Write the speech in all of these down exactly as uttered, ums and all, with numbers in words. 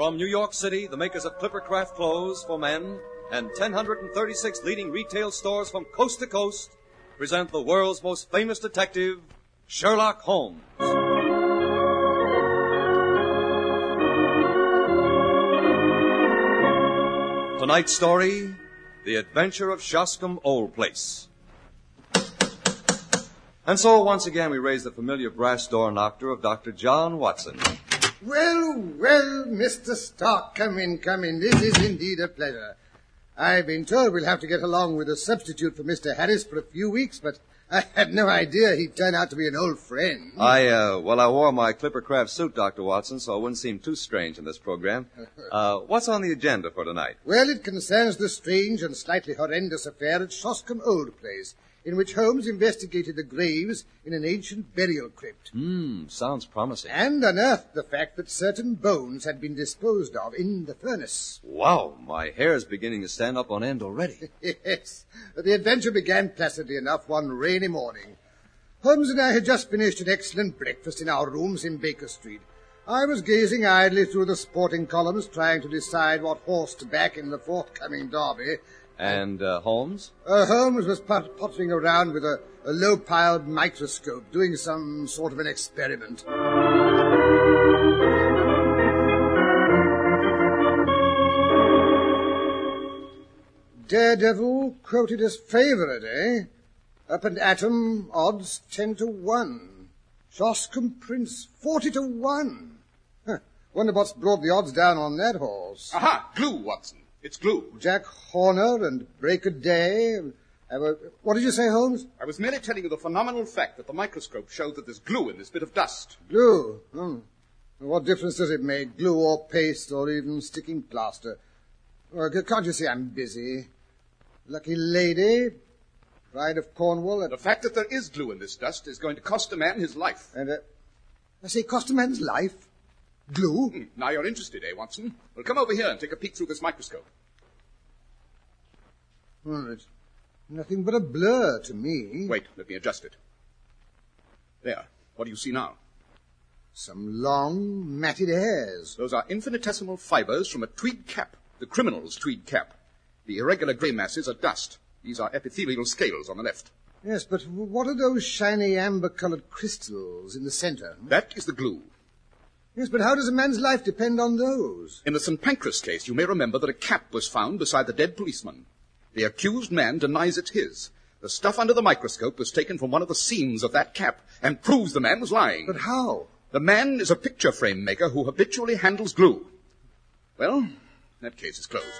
From New York City, the makers of Clippercraft clothes for men and one thousand thirty-six leading retail stores from coast to coast present the world's most famous detective, Sherlock Holmes. Tonight's story, The Adventure of Shoscombe Old Place. And so, once again, we raise the familiar brass door knocker of Doctor John Watson. Well, well, Mister Stark, come in, come in. This is indeed a pleasure. I've been told we'll have to get along with a substitute for Mister Harris for a few weeks, but I had no idea he'd turn out to be an old friend. I, uh, well, I wore my Clippercraft suit, Doctor Watson, so it wouldn't seem too strange in this program. Uh, what's on the agenda for tonight? Well, it concerns the strange and slightly horrendous affair at Shoscombe Old Place, in which Holmes investigated the graves in an ancient burial crypt. Hmm, sounds promising. And unearthed the fact that certain bones had been disposed of in the furnace. Wow, my hair's beginning to stand up on end already. Yes, the adventure began placidly enough one rainy morning. Holmes and I had just finished an excellent breakfast in our rooms in Baker Street. I was gazing idly through the sporting columns, trying to decide what horse to back in the forthcoming derby. And uh, Holmes? Uh, Holmes was pot- pottering around with a, a low-piled microscope, doing some sort of an experiment. Daredevil quoted as favourite, eh? Up and Atom, odds ten to one. Shoscombe Prince, forty to one. Huh. Wonder what's brought the odds down on that horse. Aha! Glue, Watson. It's glue. Jack Horner and Break a Day. Uh, what did you say, Holmes? I was merely telling you the phenomenal fact that the microscope showed that there's glue in this bit of dust. Glue? Hmm. What difference does it make? Glue or paste or even sticking plaster? Oh, can't you see I'm busy? Lucky lady, pride of Cornwall. The fact that there is glue in this dust is going to cost a man his life. And, uh, I say, cost a man's life? Glue? Hmm. Now you're interested, eh, Watson? Well, come over here and take a peek through this microscope. Well, it's nothing but a blur to me. Wait, let me adjust it. There. What do you see now? Some long, matted hairs. Those are infinitesimal fibers from a tweed cap, the criminal's tweed cap. The irregular grey masses are dust. These are epithelial scales on the left. Yes, but what are those shiny amber-coloured crystals in the centre? That is the glue. Yes, but how does a man's life depend on those? In the Saint Pancras case, you may remember that a cap was found beside the dead policeman. The accused man denies it's his. The stuff under the microscope was taken from one of the seams of that cap and proves the man was lying. But how? The man is a picture frame maker who habitually handles glue. Well, that case is closed.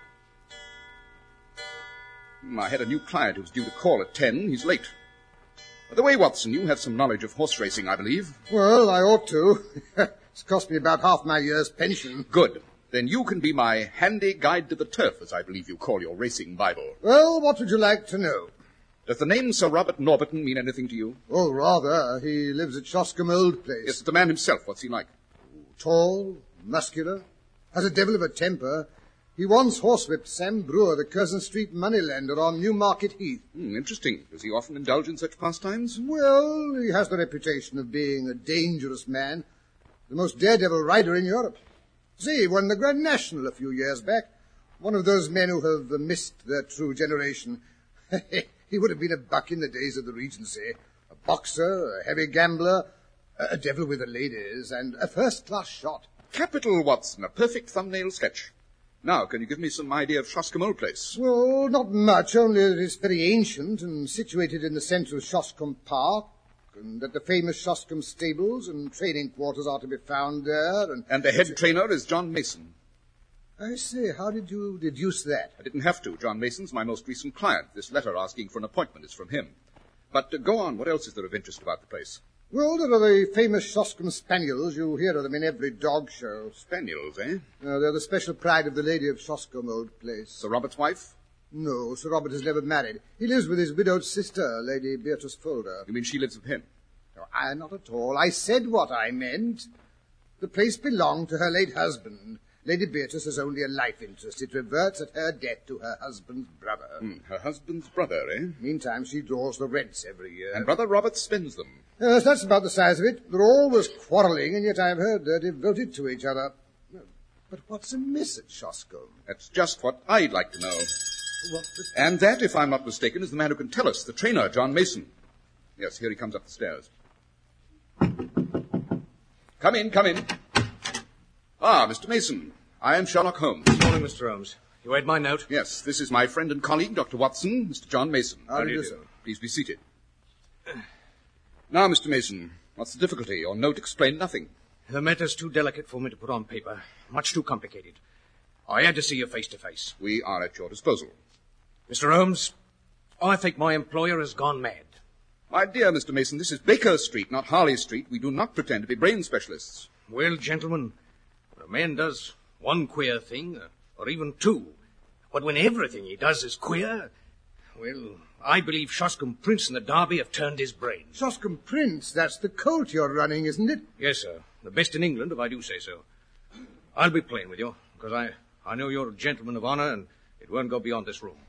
I had a new client who's due to call at ten. He's late. By the way, Watson, you have some knowledge of horse racing, I believe. Well, I ought to. It's cost me about half my year's pension. Good. Then you can be my handy guide to the turf, as I believe you call your racing Bible. Well, what would you like to know? Does the name Sir Robert Norberton mean anything to you? Oh, rather. He lives at Shoscombe Old Place. Yes, the man himself. What's he like? Tall, muscular, has a devil of a temper. He once horsewhipped Sam Brewer, the Curzon Street moneylender on Newmarket Heath. Hmm, interesting. Does he often indulge in such pastimes? Well, he has the reputation of being a dangerous man, the most daredevil rider in Europe. See, he won the Grand National a few years back. One of those men who have missed their true generation. He would have been a buck in the days of the Regency. A boxer, a heavy gambler, a devil with the ladies, and a first-class shot. Capital, Watson. A perfect thumbnail sketch. Now, can you give me some idea of Shoscombe Old Place? Well, not much, only that it's very ancient and situated in the centre of Shoscombe Park, and that the famous Shoscombe stables and training quarters are to be found there. And, and the head trainer is John Mason. I say, how did you deduce that? I didn't have to. John Mason's my most recent client. This letter asking for an appointment is from him. But uh, go on. What else is there of interest about the place? Well, there are the famous Shoscombe Spaniels. You hear of them in every dog show. Spaniels, eh? Uh, they're the special pride of the lady of Shoscombe Old Place. Sir Robert's wife? No, Sir Robert has never married. He lives with his widowed sister, Lady Beatrice Folder. You mean she lives with him? No, I, not at all. I said what I meant. The place belonged to her late husband. Lady Beatrice has only a life interest. It reverts at her death to her husband's brother. Mm, her husband's brother, eh? Meantime, she draws the rents every year. And Brother Robert spends them. Yes, that's about the size of it. They're always quarrelling, and yet I've heard they're devoted to each other. But what's amiss at Shoscombe? That's just what I'd like to know. What the... And that, if I'm not mistaken, is the man who can tell us, the trainer, John Mason. Yes, here he comes up the stairs. Come in, come in. Ah, Mister Mason, I am Sherlock Holmes. Good morning, Mister Holmes. You read my note? Yes, this is my friend and colleague, Doctor Watson, Mister John Mason. How do you do, sir? Please be seated. Now, Mister Mason, what's the difficulty? Your note explained nothing. The matter's too delicate for me to put on paper. Much too complicated. I had to see you face to face. We are at your disposal. Mister Holmes, I think my employer has gone mad. My dear Mister Mason, this is Baker Street, not Harley Street. We do not pretend to be brain specialists. Well, gentlemen, when a man does one queer thing, or even two, but when everything he does is queer, well, I believe Shoscombe Prince and the Derby have turned his brain. Shoscombe Prince, that's the colt you're running, isn't it? Yes, sir. The best in England, if I do say so. I'll be plain with you, because I, I know you're a gentleman of honour, and it won't go beyond this room.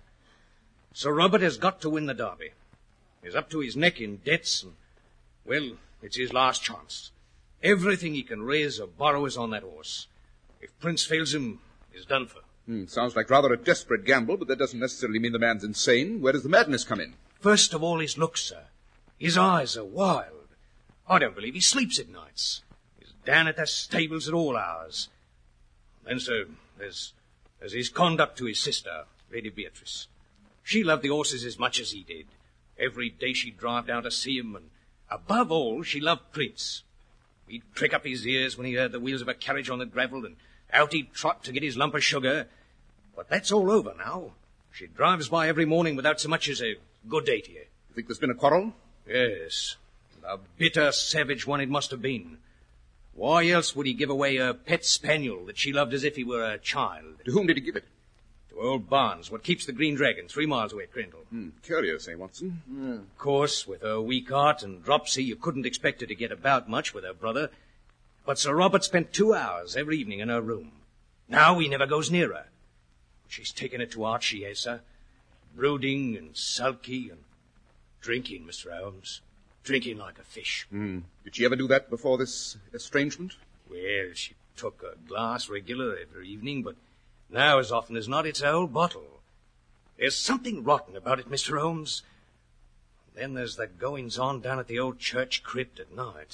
Sir Robert has got to win the Derby. He's up to his neck in debts, and, well, it's his last chance. Everything he can raise or borrow is on that horse. If Prince fails him, he's done for. Hmm, sounds like rather a desperate gamble, but that doesn't necessarily mean the man's insane. Where does the madness come in? First of all, his looks, sir. His eyes are wild. I don't believe he sleeps at nights. He's down at the stables at all hours. Then, sir, there's, there's his conduct to his sister, Lady Beatrice. She loved the horses as much as he did. Every day she'd drive down to see him, and above all, she loved Prince. He'd prick up his ears when he heard the wheels of a carriage on the gravel, and out he'd trot to get his lump of sugar. But that's all over now. She drives by every morning without so much as a good day to you. You think there's been a quarrel? Yes. A bitter, savage one it must have been. Why else would he give away a pet spaniel that she loved as if he were a child? To whom did he give it? To old Barnes, what keeps the Green Dragon, three miles away at Grendel. Hmm, curious, eh, Watson? Yeah. Of course, with her weak heart and dropsy, you couldn't expect her to get about much with her brother. But Sir Robert spent two hours every evening in her room. Now he never goes near her. She's taken it to heart, she has, sir. Brooding and sulky and drinking, Mister Holmes. Drinking like a fish. Hmm. Did she ever do that before this estrangement? Well, she took a glass regular every evening, but now, as often as not, it's a whole bottle. There's something rotten about it, Mister Holmes. Then there's the goings-on down at the old church crypt at night.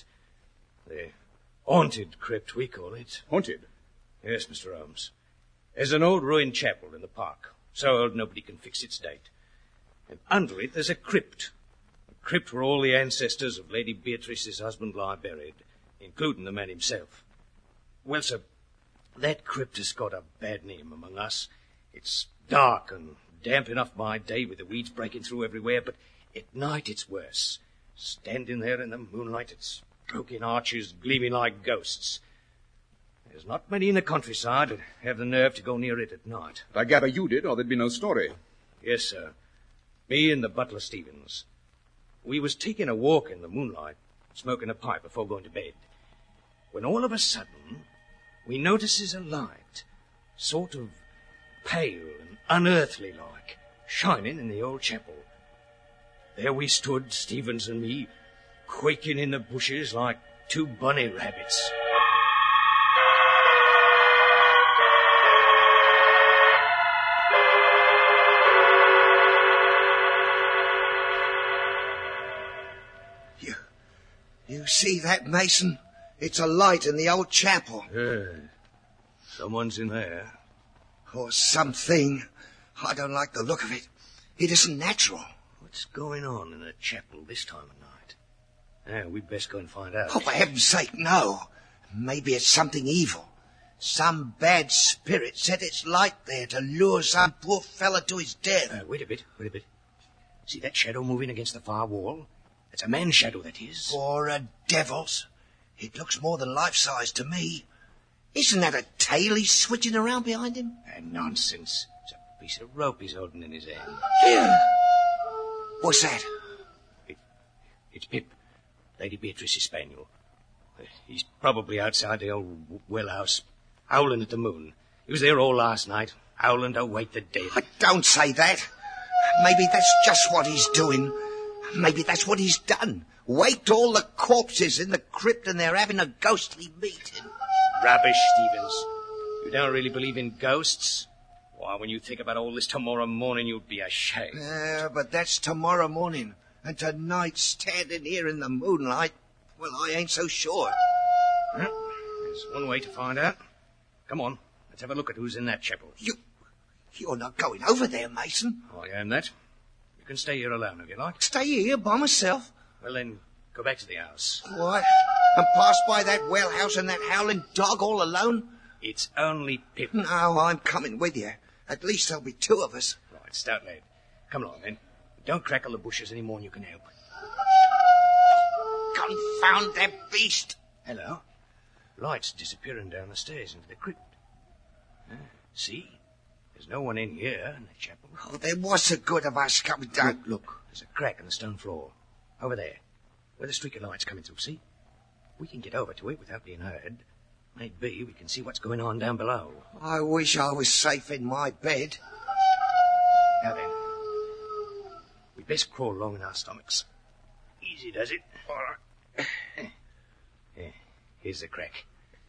The haunted crypt, we call it. Haunted? Yes, Mister Holmes. There's an old ruined chapel in the park, so old nobody can fix its date. And under it there's a crypt. A crypt where all the ancestors of Lady Beatrice's husband lie buried, including the man himself. Well, sir, that crypt has got a bad name among us. It's dark and damp enough by day with the weeds breaking through everywhere, but at night it's worse. Standing there in the moonlight, its broken arches gleaming like ghosts. There's not many in the countryside that have the nerve to go near it at night. I gather you did, or there'd be no story. Yes, sir. Me and the butler Stevens. We was taking a walk in the moonlight, smoking a pipe before going to bed, when all of a sudden we notices a light, sort of pale and unearthly like, shining in the old chapel. There we stood, Stevens and me, quaking in the bushes like two bunny rabbits. You, you see that, Mason? It's a light in the old chapel. Yeah. Someone's in there. Or something. I don't like the look of it. It isn't natural. What's going on in a chapel this time of night? Yeah, we'd best go and find out. Oh, for heaven's sake, no. Maybe it's something evil. Some bad spirit set its light there to lure some poor fella to his death. Uh, wait a bit, wait a bit. See that shadow moving against the far wall? It's a man's shadow, that is. For a devil's. It looks more than life-size to me. Isn't that a tail he's switching around behind him? Uh, nonsense. It's a piece of rope he's holding in his hand. Yeah. What's that? It, it's Pip, Lady Beatrice's spaniel. Uh, he's probably outside the old well house, howling at the moon. He was there all last night, howling to wake the dead. Oh, don't say that. Maybe that's just what he's doing. Maybe that's what he's done. Waked all the corpses in the crypt and they're having a ghostly meeting. Rubbish, Stevens. You don't really believe in ghosts? Why, when you think about all this tomorrow morning, you'd be ashamed. Yeah, but that's tomorrow morning. And tonight, standing here in the moonlight, well, I ain't so sure. Well, there's one way to find out. Come on, let's have a look at who's in that chapel. You, you're not going over there, Mason. I am that. You can stay here alone if you like. Stay here by myself. Well, then, go back to the house. What? And pass by that well house and that howling dog all alone? It's only Pip. No, I'm coming with you. At least there'll be two of us. Right, stout lad. Come along, then. Don't crackle the bushes any more than you can help. Confound that beast! Hello. Light's disappearing down the stairs into the crypt. Ah, see? There's no one in here in the chapel. Oh, then what's the good of us coming down? Look, look. There's a crack in the stone floor. Over there. Where the streak of light's coming through, see? We can get over to it without being heard. Maybe we can see what's going on down below. I wish I was safe in my bed. Now then. We'd best crawl along in our stomachs. Easy does it. All right. Yeah, here's the crack.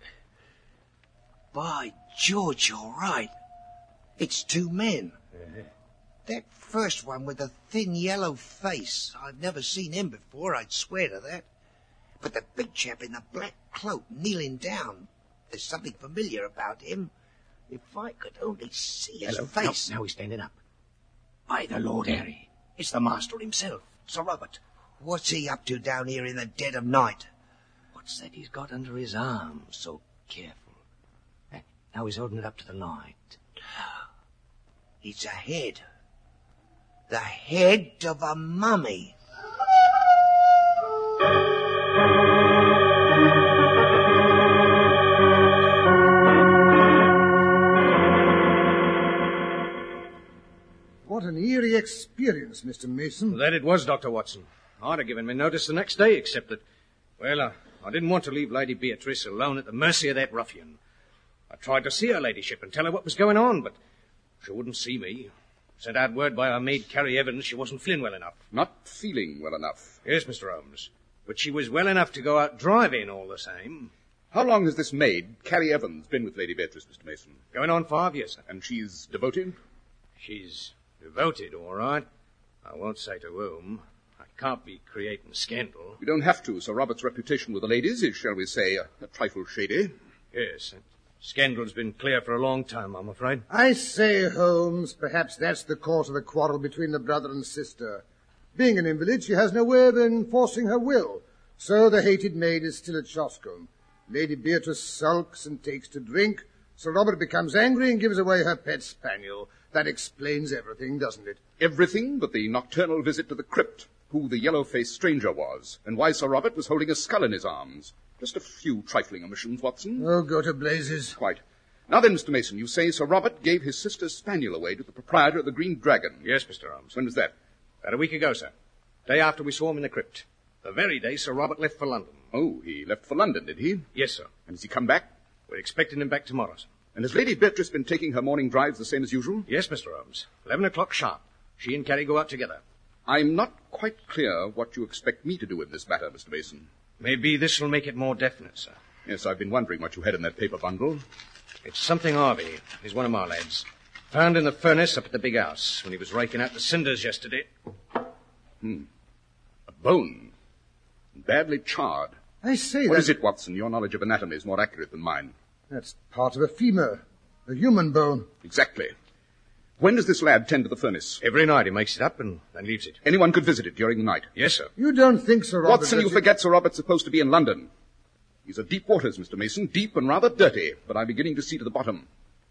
By George, you're right. It's two men. Uh-huh. That first one with the thin yellow face. I've never seen him before, I'd swear to that. But the big chap in the black cloak kneeling down, there's something familiar about him. If I could only see his Hello. face. No, now he's standing up. By the Lord Harry, it's the master himself, Sir Robert. What's he up to down here in the dead of night? What's that he's got under his arm? So careful. Now he's holding it up to the light. It's a head. The head of a mummy. What an eerie experience, Mister Mason. Well, that it was, Doctor Watson. I'd have given me notice the next day, except that, well, uh, I didn't want to leave Lady Beatrice alone at the mercy of that ruffian. I tried to see her ladyship and tell her what was going on, but she wouldn't see me. Sent out word by our maid, Carrie Evans, she wasn't feeling well enough. Not feeling well enough? Yes, Mister Holmes. But she was well enough to go out driving all the same. How long has this maid, Carrie Evans, been with Lady Beatrice, Mister Mason? Going on five years, sir. And she's devoted? She's devoted, all right. I won't say to whom. I can't be creating scandal. You don't have to. Sir Robert's reputation with the ladies is, shall we say, a, a trifle shady. Yes, and scandal's been clear for a long time, I'm afraid. I say, Holmes, perhaps that's the cause of the quarrel between the brother and sister. Being an invalid, she has no way of enforcing her will. So the hated maid is still at Shoscombe. Lady Beatrice sulks and takes to drink. Sir Robert becomes angry and gives away her pet spaniel. That explains everything, doesn't it? Everything but the nocturnal visit to the crypt, who the yellow-faced stranger was, and why Sir Robert was holding a skull in his arms. Just a few trifling omissions, Watson. Oh, go to blazes. Quite. Now then, Mister Mason, you say Sir Robert gave his sister's spaniel away to the proprietor of the Green Dragon. Yes, Mister Holmes. When was that? About a week ago, sir. Day after we saw him in the crypt. The very day Sir Robert left for London. Oh, he left for London, did he? Yes, sir. And has he come back? We're expecting him back tomorrow, sir. And has Lady Beatrice been taking her morning drives the same as usual? Yes, Mister Holmes. Eleven o'clock sharp. She and Carrie go out together. I'm not quite clear what you expect me to do in this matter, Mister Mason. Maybe this will make it more definite, sir. Yes, I've been wondering what you had in that paper bundle. It's something Harvey. He's one of my lads. Found in the furnace up at the big house when he was raking out the cinders yesterday. Hmm. A bone. Badly charred. I say What that... is it, Watson? Your knowledge of anatomy is more accurate than mine. That's part of a femur. A human bone. Exactly. When does this lad tend to the furnace? Every night he makes it up and then leaves it. Anyone could visit it during the night? Yes, sir. You don't think Sir Robert... Watson, you forget Sir Robert's supposed to be in London. These are deep waters, Mister Mason, deep and rather dirty, but I'm beginning to see to the bottom.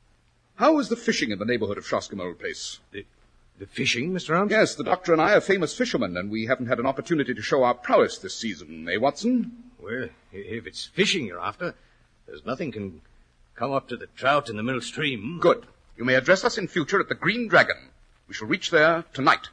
How is the fishing in the neighborhood of Shoscombe Old Place? The, the fishing, Mister Holmes? Yes, the doctor and I are famous fishermen, and we haven't had an opportunity to show our prowess this season, eh, Watson? Well, if it's fishing you're after, there's nothing can come up to the trout in the middle stream. Good. You may address us in future at the Green Dragon. We shall reach there tonight.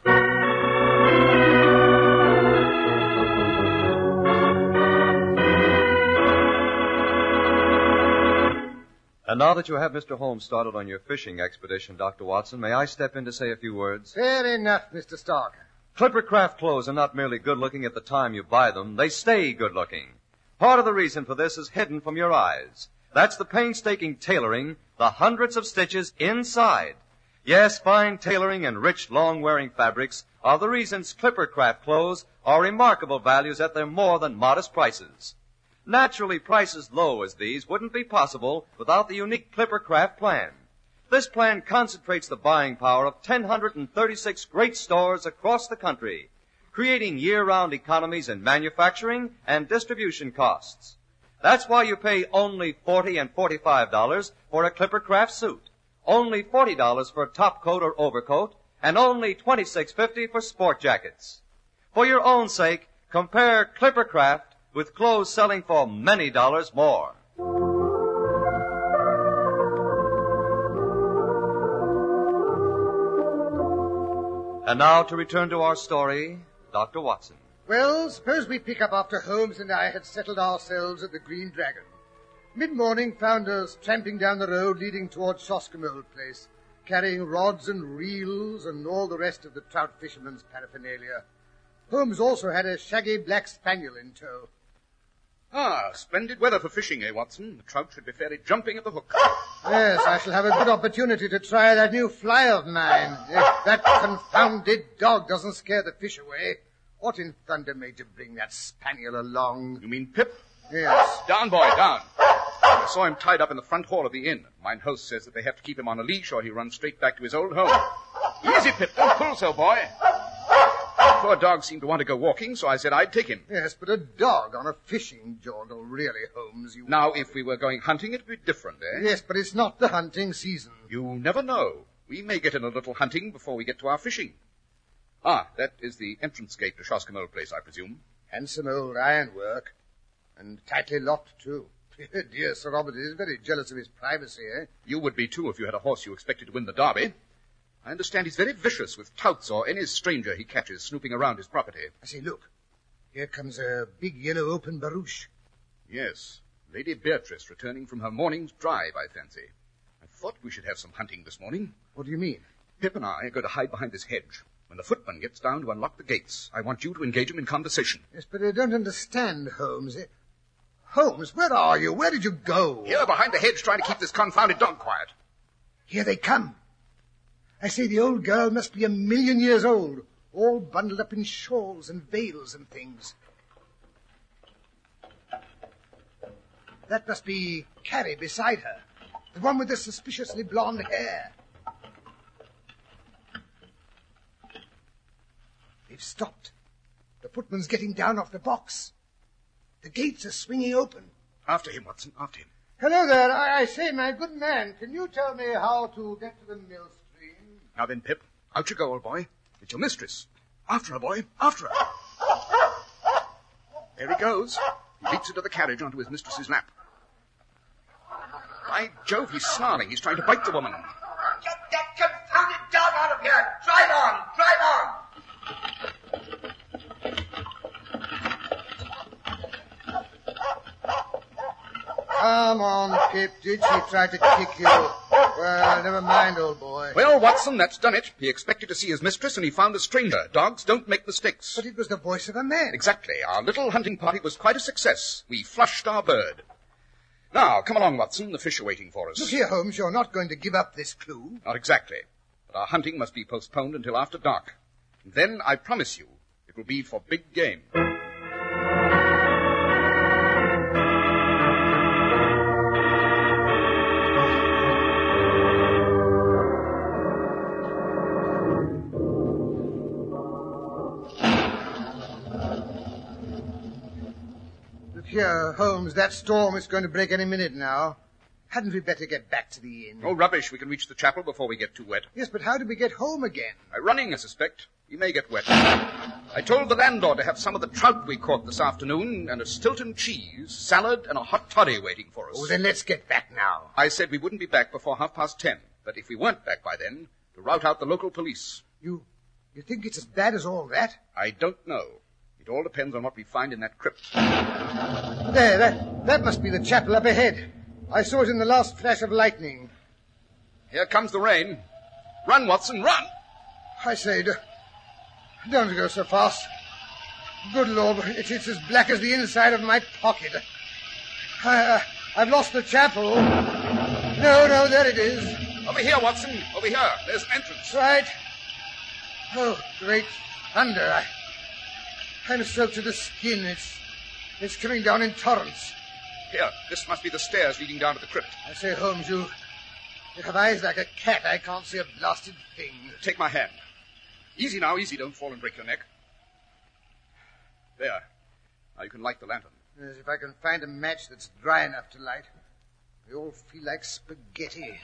And now that you have Mister Holmes started on your fishing expedition, Doctor Watson, may I step in to say a few words? Fair enough, Mister Stark. Clipper craft clothes are not merely good-looking at the time you buy them. They stay good-looking. Part of the reason for this is hidden from your eyes. That's the painstaking tailoring the hundreds of stitches inside. Yes, fine tailoring and rich, long-wearing fabrics are the reasons Clipper Craft clothes are remarkable values at their more than modest prices. Naturally, prices low as these wouldn't be possible without the unique Clipper Craft plan. This plan concentrates the buying power of one thousand one hundred thirty-six great stores across the country, creating year-round economies in manufacturing and distribution costs. That's why you pay only forty dollars and forty-five dollars for a Clipper Craft suit, only forty dollars for a top coat or overcoat, and only twenty-six fifty for sport jackets. For your own sake, compare Clipper Craft with clothes selling for many dollars more. And now to return to our story, Doctor Watson. Well, suppose we pick up after Holmes and I had settled ourselves at the Green Dragon. Mid-morning found us tramping down the road leading towards Shoscomole Place, carrying rods and reels and all the rest of the trout fisherman's paraphernalia. Holmes also had a shaggy black spaniel in tow. Ah, splendid weather for fishing, eh, Watson? The trout should be fairly jumping at the hook. Yes, I shall have a good opportunity to try that new fly of mine. If that confounded dog doesn't scare the fish away. What in thunder made you bring that spaniel along? You mean Pip? Yes. Down, boy, down. I saw him tied up in the front hall of the inn. Mine host says that they have to keep him on a leash or he runs straight back to his old home. Easy, Pip, don't pull so, boy. The poor dog seemed to want to go walking, so I said I'd take him. Yes, but a dog on a fishing jaunt, oh, really, Holmes, you... Now, if we were going hunting, it'd be different, eh? Yes, but it's not the hunting season. You never know. We may get in a little hunting before we get to our fishing. Ah, that is the entrance gate to Shoscomole Place, I presume. Handsome old ironwork. And tightly locked, too. Dear Sir Robert is very jealous of his privacy, eh? You would be, too, if you had a horse you expected to win the Derby. I understand he's very vicious with touts or any stranger he catches snooping around his property. I say, look. Here comes a big yellow open barouche. Yes, Lady Beatrice returning from her morning's drive, I fancy. I thought we should have some hunting this morning. What do you mean? Pip and I are going to hide behind this hedge. When the footman gets down to unlock the gates, I want you to engage him in conversation. Yes, but I don't understand, Holmes. Holmes, where are you? Where did you go? Here, behind the hedge, trying to keep this confounded dog quiet. Here they come. I say the old girl must be a million years old, all bundled up in shawls and veils and things. That must be Carrie beside her, the one with the suspiciously blonde hair. They've stopped. The footman's getting down off the box. The gates are swinging open. After him, Watson, after him. Hello there. I, I say, my good man, can you tell me how to get to the mill stream? Now then, Pip, out you go, old boy. It's your mistress. After her, boy, after her. There he goes. He leaps into the carriage onto his mistress's lap. By Jove, he's snarling. He's trying to bite the woman. Get that confounded dog out of here! Drive on! Drive on! Come on, Pip. Did she try to kick you? Well, never mind, old boy. Well, Watson, that's done it. He expected to see his mistress, and he found a stranger. Dogs don't make mistakes. But it was the voice of a man. Exactly. Our little hunting party was quite a success. We flushed our bird. Now, come along, Watson. The fish are waiting for us. Look here, Holmes, you're not going to give up this clue. Not exactly. But our hunting must be postponed until after dark. And then, I promise you, it will be for big game. Here, Holmes, that storm is going to break any minute now. Hadn't we better get back to the inn? Oh, rubbish. We can reach the chapel before we get too wet. Yes, but how do we get home again? By running, I suspect. We may get wet. I told the landlord to have some of the trout we caught this afternoon and a Stilton cheese, salad, and a hot toddy waiting for us. Oh, then let's get back now. I said we wouldn't be back before half past ten, but if we weren't back by then, to rout out the local police. You, you think it's as bad as all that? I don't know. It all depends on what we find in that crypt. There, that, that must be the chapel up ahead. I saw it in the last flash of lightning. Here comes the rain. Run, Watson, run! I say, do, don't go so fast. Good Lord, it, it's as black as the inside of my pocket. I, uh, I've lost the chapel. No, no, there it is. Over here, Watson. Over here. There's an entrance. Right. Oh, great thunder. I, I'm soaked to the skin. It's, it's coming down in torrents. Here, this must be the stairs leading down to the crypt. I say, Holmes, you, you have eyes like a cat. I can't see a blasted thing. Take my hand. Easy now, easy. Don't fall and break your neck. There. Now you can light the lantern. As if I can find a match that's dry enough to light. They all feel like spaghetti.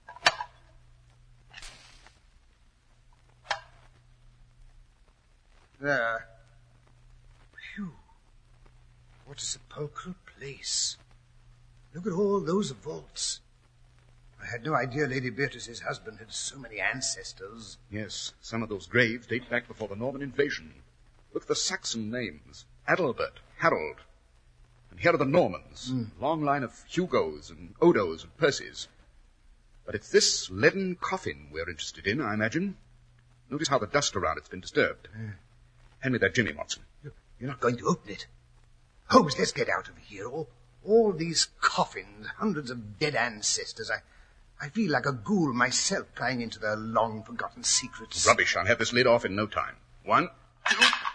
There. Phew. What a sepulchral place. Look at all those vaults. I had no idea Lady Beatrice's husband had so many ancestors. Yes, some of those graves date back before the Norman invasion. Look at the Saxon names. Adalbert, Harold. And here are the Normans. Mm. Long line of Hugos and Odos and Percys. But it's this leaden coffin we're interested in, I imagine. Notice how the dust around it's been disturbed. Uh, Hand me that jimmy, Watson. You're not going to open it. Holmes, let's get out of here. All, all these coffins, hundreds of dead ancestors. I, I feel like a ghoul myself prying into their long-forgotten secrets. Rubbish. I'll have this lid off in no time. One, two...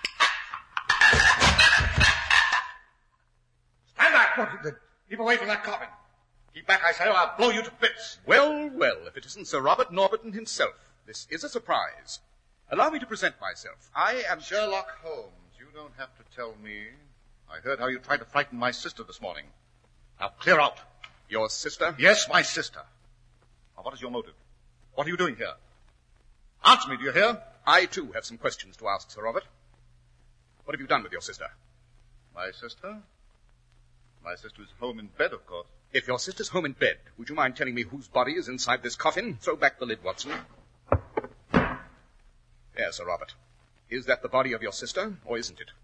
Stand back! What the... Keep away from that coffin. Keep back, I say, or I'll blow you to bits. Well, well, if it isn't Sir Robert Norberton himself. This is a surprise. Allow me to present myself. I am... Sherlock Holmes. You don't have to tell me. I heard how you tried to frighten my sister this morning. Now, clear out. Your sister? Yes, my sister. Now, what is your motive? What are you doing here? Answer me, do you hear? I, too, have some questions to ask, Sir Robert. What have you done with your sister? My sister? My sister is home in bed, of course. If your sister's home in bed, would you mind telling me whose body is inside this coffin? Throw back the lid, Watson. There, Sir Robert. Is that the body of your sister, or isn't it?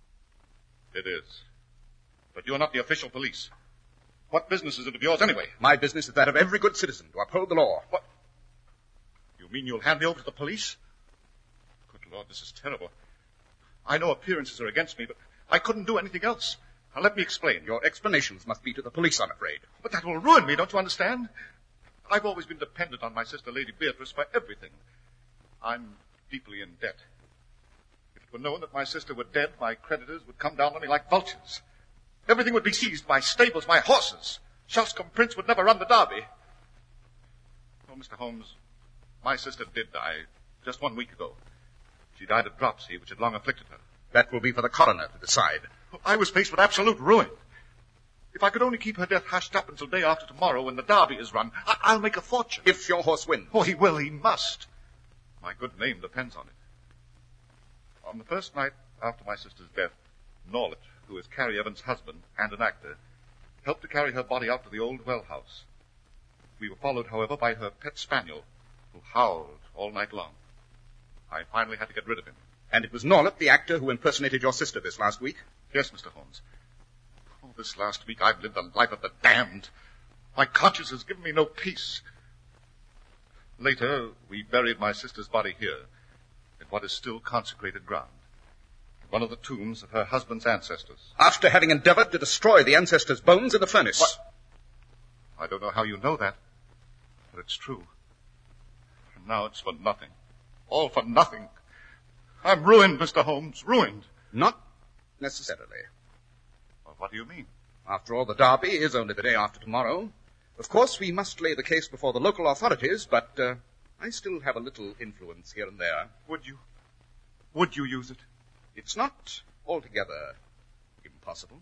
It is. But you're not the official police. What business is it of yours, anyway? My business is that of every good citizen, to uphold the law. What? You mean you'll hand me over to the police? Good Lord, this is terrible. I know appearances are against me, but I couldn't do anything else. Now, let me explain. Your explanations must be to the police, I'm afraid. But that will ruin me, don't you understand? I've always been dependent on my sister, Lady Beatrice, for everything. I'm deeply in debt. If it were known that my sister were dead, my creditors would come down on me like vultures. Everything would be seized, my stables, my horses. Shoscombe Prince would never run the Derby. Oh, Mister Holmes, my sister did die just one week ago. She died of dropsy, which had long afflicted her. That will be for the coroner to decide. I was faced with absolute ruin. If I could only keep her death hushed up until day after tomorrow when the Derby is run, I- I'll make a fortune. If your horse wins. Oh, he will, he must. My good name depends on it. On the first night after my sister's death, Norlet, who is Carrie Evans' husband and an actor, helped to carry her body out to the old well house. We were followed, however, by her pet spaniel, who howled all night long. I finally had to get rid of him. And it was Norlet, the actor, who impersonated your sister this last week? Yes, Mister Holmes. Oh, this last week I've lived the life of the damned. My conscience has given me no peace. Later, we buried my sister's body here, in what is still consecrated ground. One of the tombs of her husband's ancestors. After having endeavored to destroy the ancestors' bones in the furnace. What? I don't know how you know that, but it's true. And now it's for nothing. All for nothing. I'm ruined, Mister Holmes, ruined. Not necessarily. Well, what do you mean? After all, the Derby is only the day after tomorrow. Of course, we must lay the case before the local authorities, but uh, I still have a little influence here and there. Would you? Would you use it? It's not altogether impossible.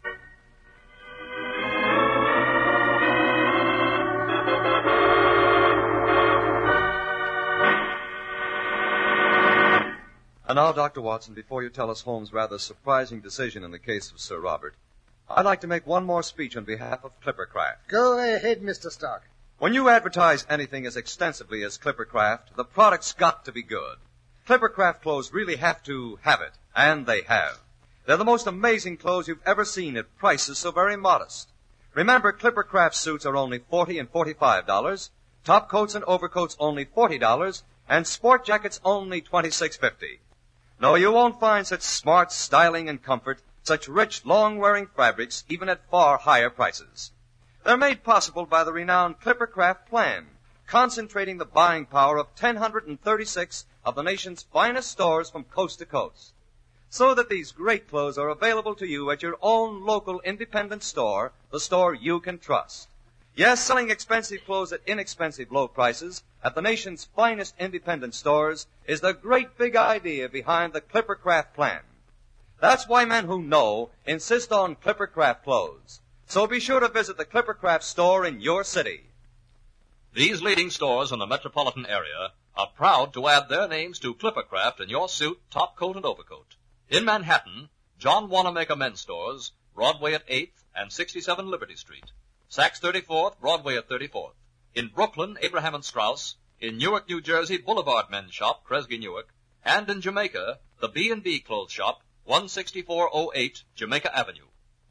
And now, Doctor Watson, before you tell us Holmes' rather surprising decision in the case of Sir Robert, I'd like to make one more speech on behalf of Clippercraft. Go ahead, Mister Stark. When you advertise anything as extensively as Clippercraft, the product's got to be good. Clippercraft clothes really have to have it, and they have. They're the most amazing clothes you've ever seen at prices so very modest. Remember, Clippercraft suits are only forty dollars and forty-five dollars, top coats and overcoats only forty dollars, and sport jackets only twenty-six fifty. No, you won't find such smart styling and comfort, such rich, long-wearing fabrics, even at far higher prices. They're made possible by the renowned Clippercraft plan, concentrating the buying power of one hundred thirty-six of the nation's finest stores from coast to coast. So that these great clothes are available to you at your own local independent store, the store you can trust. Yes, selling expensive clothes at inexpensive low prices at the nation's finest independent stores is the great big idea behind the Clippercraft plan. That's why men who know insist on Clippercraft clothes. So be sure to visit the Clippercraft store in your city. These leading stores in the metropolitan area are proud to add their names to Clippercraft in your suit, top coat, and overcoat. In Manhattan, John Wanamaker Men's Stores, Broadway at eighth and sixty-seven Liberty Street. Saks thirty-fourth, Broadway at thirty-fourth. In Brooklyn, Abraham and Straus. In Newark, New Jersey, Boulevard Men's Shop, Kresge Newark. And in Jamaica, the B and B Clothes Shop, one sixty-four oh eight Jamaica Avenue.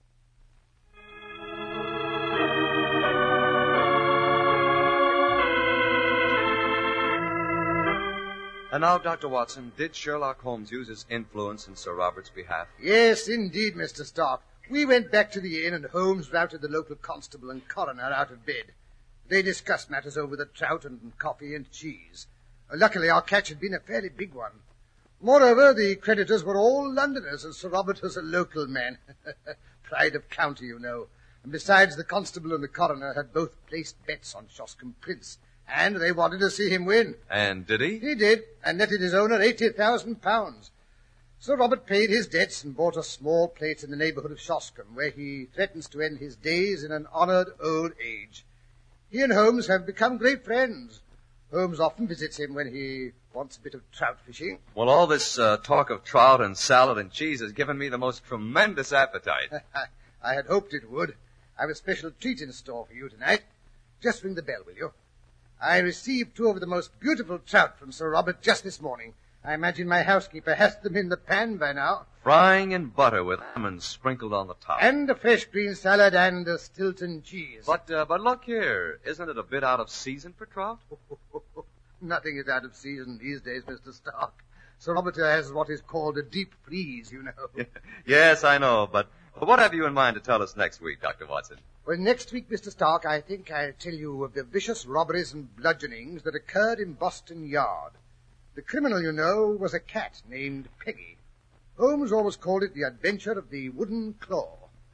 And now, Doctor Watson, did Sherlock Holmes use his influence in Sir Robert's behalf? Yes, indeed, Mister Stark. We went back to the inn, and Holmes routed the local constable and coroner out of bed. They discussed matters over the trout and coffee and cheese. Uh, luckily, our catch had been a fairly big one. Moreover, the creditors were all Londoners, and Sir Robert was a local man. Pride of county, you know. And besides, the constable and the coroner had both placed bets on Shoscombe Prince, and they wanted to see him win. And did he? He did, and netted his owner eighty thousand pounds. Sir Robert paid his debts and bought a small place in the neighbourhood of Shoscombe, where he threatens to end his days in an honoured old age. He and Holmes have become great friends. Holmes often visits him when he wants a bit of trout fishing. Well, all this uh, talk of trout and salad and cheese has given me the most tremendous appetite. I had hoped it would. I've a special treat in store for you tonight. Just ring the bell, will you? I received two of the most beautiful trout from Sir Robert just this morning. I imagine my housekeeper has them in the pan by now. Frying in butter with lemons sprinkled on the top. And a fresh green salad and a Stilton cheese. But, uh, but look here. Isn't it a bit out of season for trout? Nothing is out of season these days, Mister Stark. Sir Robert has what is called a deep freeze, you know. Yes, I know, but what have you in mind to tell us next week, Doctor Watson? Well, next week, Mister Stark, I think I'll tell you of the vicious robberies and bludgeonings that occurred in Boston Yard. The criminal, you know, was a cat named Peggy. Holmes always called it the adventure of the wooden claw.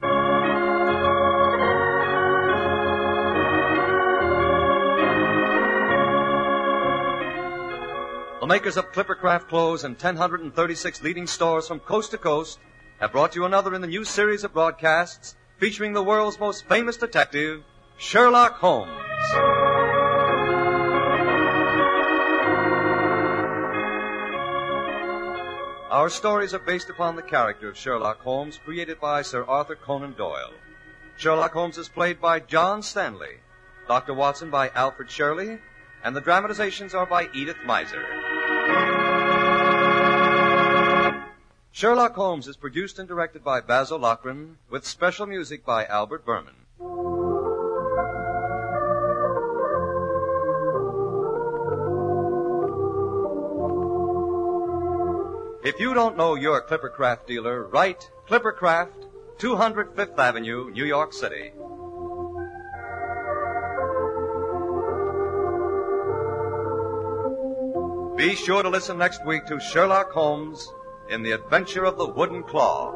The makers of Clippercraft clothes and one hundred thirty-six leading stores from coast to coast have brought you another in the new series of broadcasts featuring the world's most famous detective, Sherlock Holmes. Our stories are based upon the character of Sherlock Holmes created by Sir Arthur Conan Doyle. Sherlock Holmes is played by John Stanley, Doctor Watson by Alfred Shirley, and the dramatizations are by Edith Meiser. Sherlock Holmes is produced and directed by Basil Lochran, with special music by Albert Berman. If you don't know your Clippercraft dealer, write Clippercraft, two hundred Fifth Avenue, New York City. Be sure to listen next week to Sherlock Holmes in The Adventure of the Wooden Claw.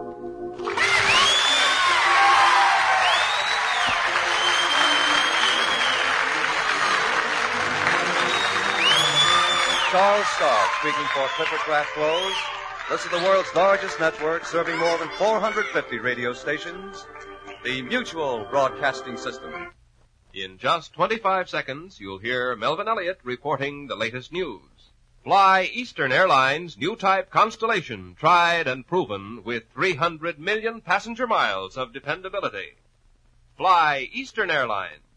Charles Stark speaking for Clippercraft Clothes. This is the world's largest network serving more than four hundred fifty radio stations. The Mutual Broadcasting System. In just twenty-five seconds, you'll hear Melvin Elliott reporting the latest news. Fly Eastern Airlines' new type Constellation, tried and proven with three hundred million passenger miles of dependability. Fly Eastern Airlines.